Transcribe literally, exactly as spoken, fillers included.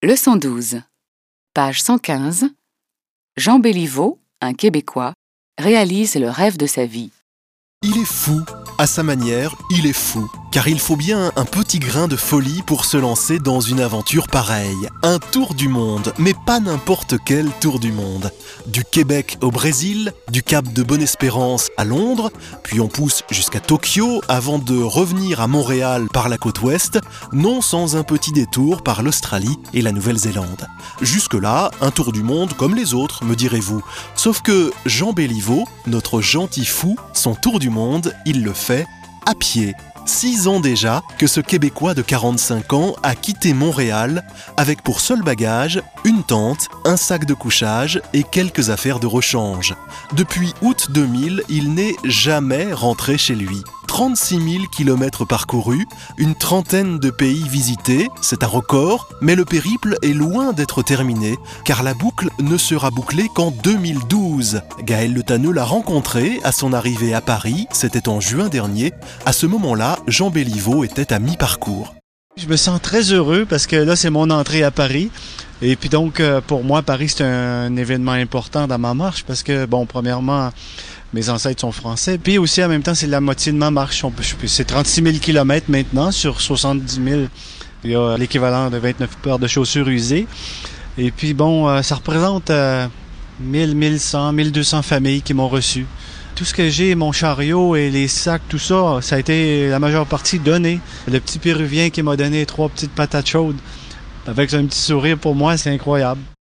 Leçon douze. Page cent quinze. Jean Béliveau, un Québécois, réalise le rêve de sa vie. Il est fou. À sa manière, il est fou. Car il faut bien un petit grain de folie pour se lancer dans une aventure pareille. Un tour du monde, mais pas n'importe quel tour du monde. Du Québec au Brésil, du Cap de Bonne-Espérance à Londres, puis on pousse jusqu'à Tokyo avant de revenir à Montréal par la côte ouest, non sans un petit détour par l'Australie et la Nouvelle-Zélande. Jusque-là, un tour du monde comme les autres, me direz-vous. Sauf que Jean Béliveau, notre gentil fou, son tour du monde, il le fait à pied. Six ans déjà que ce Québécois de quarante-cinq ans a quitté Montréal avec pour seul bagage une tente, un sac de couchage et quelques affaires de rechange. Depuis août deux mille, il n'est jamais rentré chez lui. trente-six mille kilomètres parcourus, une trentaine de pays visités, c'est un record, mais le périple est loin d'être terminé, car la boucle ne sera bouclée qu'en deux mille douze. Gaël Le Tanneux l'a rencontré à son arrivée à Paris, c'était en juin dernier. À ce moment-là, Jean Béliveau était à mi-parcours. Je me sens très heureux parce que là, c'est mon entrée à Paris. Et puis donc, pour moi, Paris, c'est un événement important dans ma marche parce que, bon, premièrement, mes ancêtres sont français. Puis aussi, en même temps, c'est la moitié de ma marche. C'est trente-six mille kilomètres maintenant sur soixante-dix mille. Il y a l'équivalent de vingt-neuf paires de chaussures usées. Et puis, bon, ça représente euh, mille, mille cent, mille deux cents familles qui m'ont reçu. Tout ce que j'ai, mon chariot et les sacs, tout ça, ça a été la majeure partie donné. Le petit Péruvien qui m'a donné trois petites patates chaudes, avec un petit sourire pour moi, c'est incroyable.